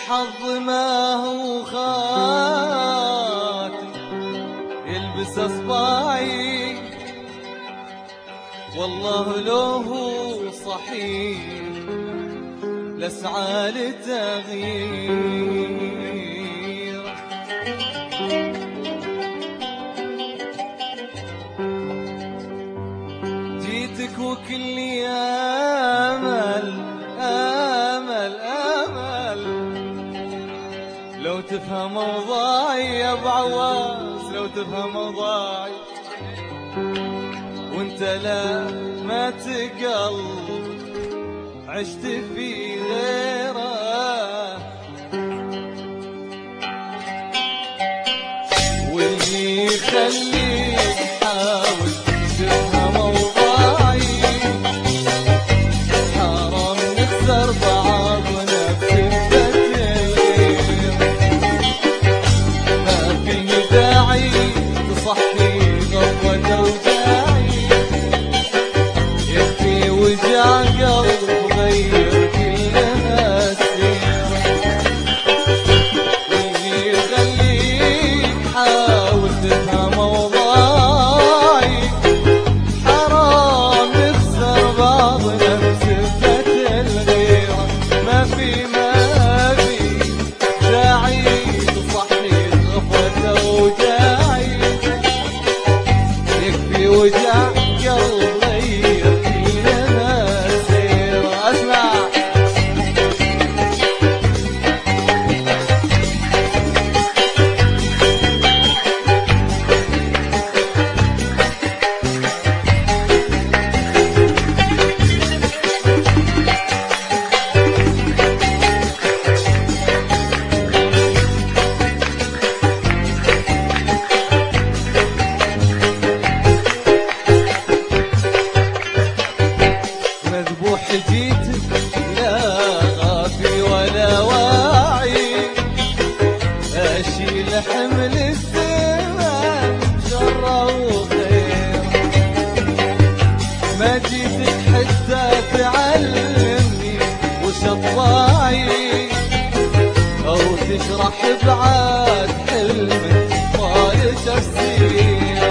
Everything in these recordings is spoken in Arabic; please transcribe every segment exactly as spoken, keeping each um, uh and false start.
الحظ ما هو خاتم يلبس اصبعي، والله لو هو صحيح لسعى للتغيير. جيتك وكلي امل امل امل، لو تفهم اوضاعي يا ابو عواس، لو تفهم اوضاعي وانت لا ما تقلب عشت في غيره، واللي يخليك حاول تفهم اوضاعي، حرام نخسر بعضنا بسبة الغير، ما في داعي تصحي غفوة وجاعي، يكفي وجع قلب غير كلها سيرة، واللي يخليك حاول تفهم اوضاعي، حرام نخسر بعضنا بسبة الغيرة، ما في ما في داعي تصحي غفوة وجاعي، يكفي وجع قلب غير كلها سيرة. اسمع مذبوح جيتك لا غافي ولا واعي، اشيل حمل الزمان شره وخير، ما جيتك حتى تعلمني وش اطباعي، او تشرح بعاد حلمك طال تفسيره،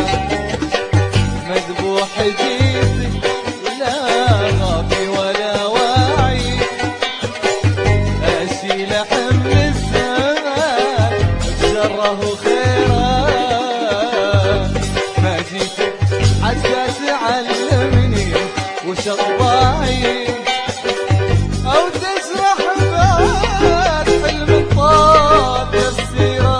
مذبوح جيتك لا غافي ولا واعي، اشيل حمل الزمان بشره وخيره، ما جيتك حتى تعلمني وش اطباعي، او تشرح بعد حلم الطال تفسيره،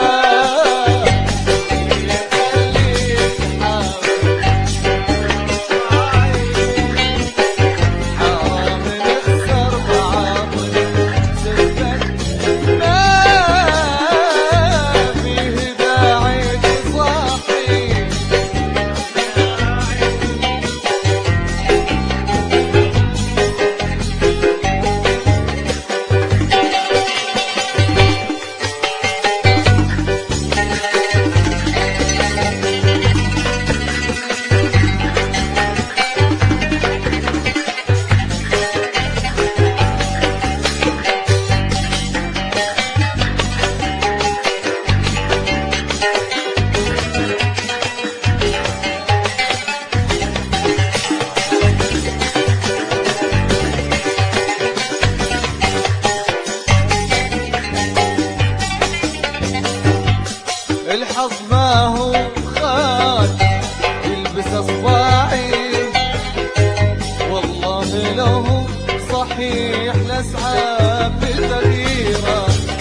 الحظ ما هو خال يلبس اصبعي، والله لو صحيح لسعى بتغييره،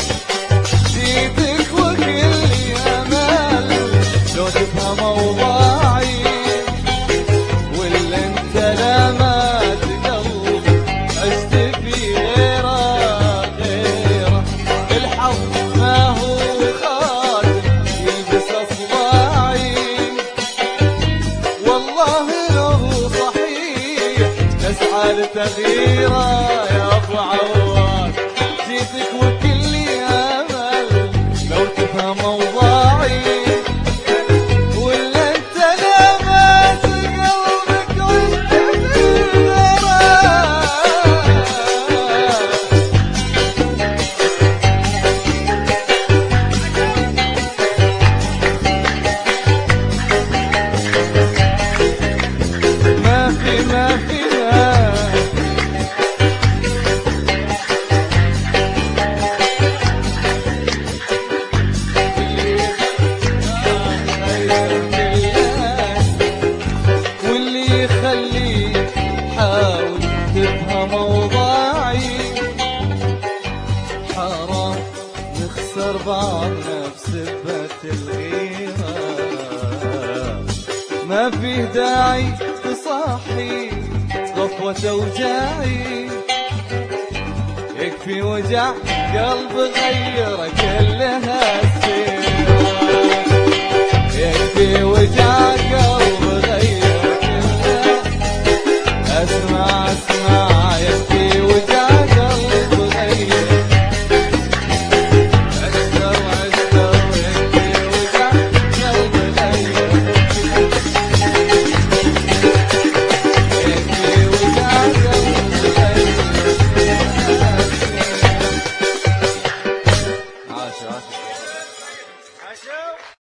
جيتك وكلي امل لو تفهم اوضاعي، ولا انت لا ما تقلب عشت في غيره غيره، الحظ ما هو تغييره يا ابو عواد، جيتك وكلي امل لو تفهم اوضاعي، ولا انت لا ما تقلبك وانت في غيره، في ما فيها واللي يخليك حاول تفهم اوضاعي حرام نخسر بعضنا بسبة الغيرة ما فيه داعي تصاحي صفوة اوجاعي يكفي وجع قلب غير كلها السيرة يكفي وجع قلب غير كلها اسمع اسمع يكفي وجع قلب غير اشتر اشتر يكفي وجع قلب غير يكفي وجع قلب غير عاش عاش